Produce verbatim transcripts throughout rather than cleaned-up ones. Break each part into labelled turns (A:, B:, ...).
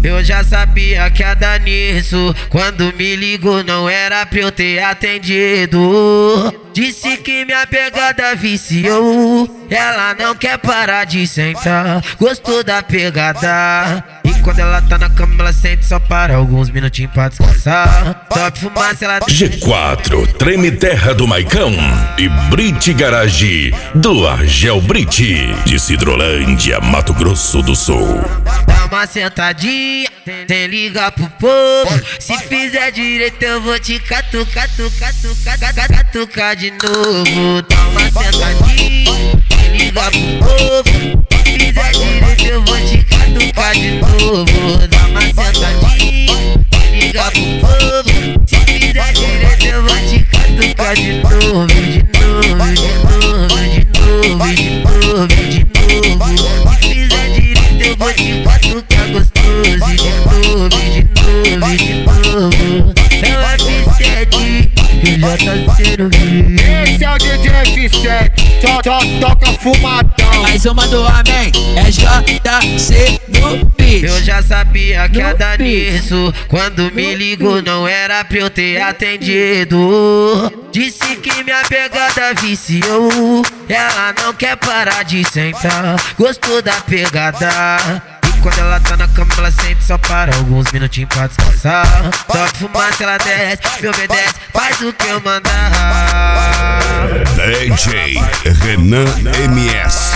A: Eu já sabia que ia dar nisso. Quando me ligou não era pra eu ter atendido. Disse que minha pegada viciou. Ela não quer parar de sentar. Gostou da pegada. E quando ela tá na cama ela sente só para alguns minutinhos pra descansar. Top fumaça ela...
B: G quatro, Treme Terra do Maicão e Brit Garage do Argel Brit, de Cidrolândia, Mato Grosso do Sul.
A: Dá uma sentadinha, tem liga pro povo. Se fizer direito eu vou te catucar, catucar, catucar, catucar de novo. Dá uma sentadinha, tem liga pro povo. Se fizer direito eu vou te catucar de novo. Dá uma sentadinha, tem liga pro povo. Se fizer direito eu vou te catucar de novo, de novo, de novo, de novo, de novo, de novo. Se fizer direito eu vou te catucar gostoso, de novo, de novo, de novo. É o F sete que já tá sendo visto.
C: Esse é o D J F sete, to, to, toca fumadão.
D: Mais uma do amém, é J C no beat.
A: Eu já sabia que ia dar nisso. Quando me ligou não era pra eu ter atendido. Disse que minha pegada viciou. Ela não quer parar de sentar. Gostou da pegada. E quando ela tá na cama ela sente só para alguns minutinhos pra descansar. Top fumaça ela desce, me obedece, faz o que eu mandar.
B: D J Renan M S.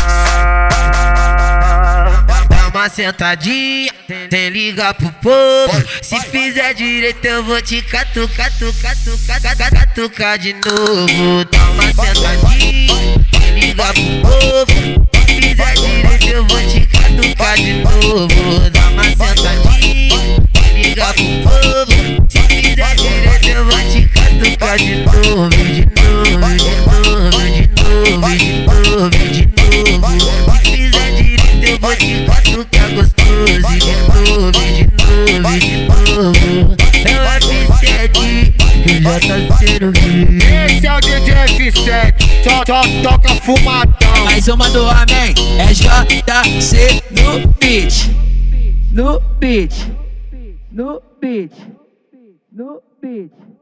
A: Uma sentadinha, tem liga pro povo. Se fizer direito eu vou te catucar, catucar, catucar, catucar de novo. Dá uma sentadinha, tem liga pro povo. Se fizer direito eu vou te catucar de novo. Dá uma sentadinha, tem liga pro povo. Se fizer direito eu vou te catucar de novo, de novo, de novo, de novo, de novo, de novo. Se fizer direito eu vou te catucar gostoso, de novo, de novo, de novo. É o F sete que já tá sendo visto.
C: Esse é o D J F sete, to, to, toca fumadão.
D: Mais uma do amém, é J C no beat. No beat. No beat. No beat.